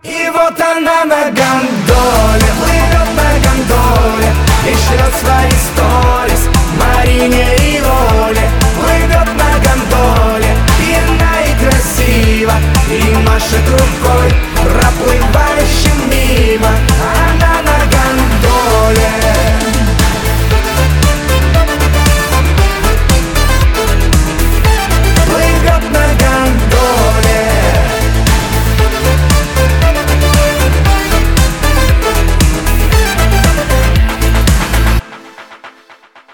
И вот она на гондоле, плывет на гондоле и шлет свои сторис Марине и